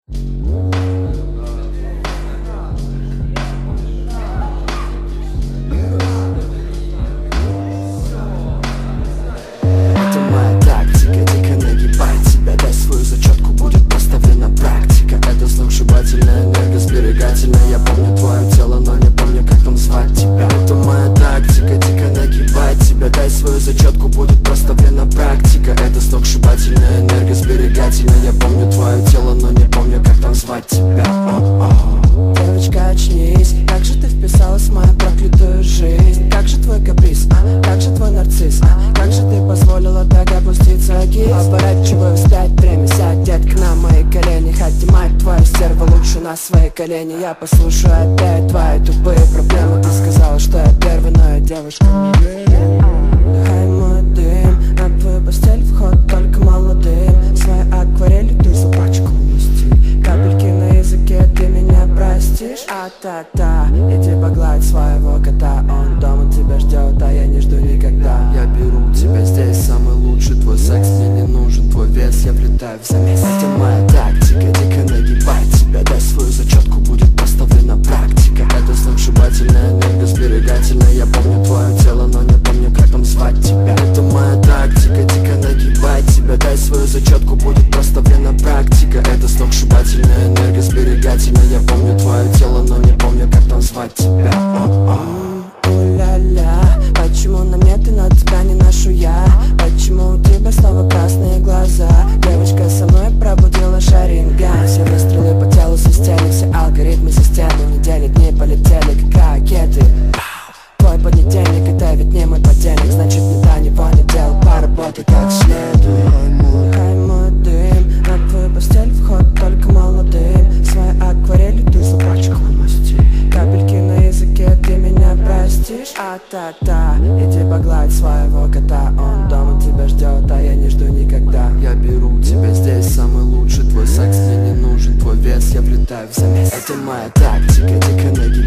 Я помню твое тело, но не помню, как там звать тебя. Это моя тактика, дико нагибать тебя. Дай свою зачетку, будет проставлена практика. Это сногсшибательная энергосберегательная. Я помню твое тело, но не помню, как там звать тебя. Девочка, очнись, как же ты вписалась в мою проклятую жизнь? Как же твой каприз, как же твой нарцисс, как же ты позволила так опуститься гиз? Оборачиваю вспять время, сядь, детка, на мои колени. Хотя мать твою стерва, лучше на свои колени. Я послушаю опять твои тупые проблемы. Ты сказала, что я первый, но я девушка. Хай мой дым, на твою постель вход только молодым. Своей акварелью ты запачкал мой стиль. Капельки на языке, ты меня простишь? А-та-та, иди погладь своего кота. Он дома тебя ждет, а я не жду никогда. Я беру тебя здесь, самый лучший. Твой секс мне не нужен, твой вес я влетаю в замес. Это моя тактика, дико нагибать тебя. Дай свою зачетку, будет поставлена практика. Это сногсшибательная энергосберегательная. Я помню твое тело, но не помню, как там звать тебя. Это моя тактика, дико нагибать тебя. Дай свою зачетку, будет проставлена практика. Это сногсшибательная энергосберегательная. Я помню твое тело, но не помню, как там звать тебя. У-ля-ля, почему на мне ты, но тебя не ношу я? Почему у тебя снова красные глаза? Девочка со мной пробудила шаринган. Все выстрелы по телу свистели, все алгоритмы системы. Недели, дни полетели, как ракеты. Твой понедельник, это ведь не мой подельник. Значит, не до него не дел, поработай как следует. Хай мой дым, на твою постель вход только молодым. Своей акварелью ты запачкала мой стиль. Капельки на языке, ты меня простишь? А-та-та, иди погладь своего кота. Он дома тебя ждет, а я не жду никогда. Я беру тебя здесь, самый лучший. Твой секс мне не нужен, твой вес я влетаю в замес. Это моя тактика, дико нагибать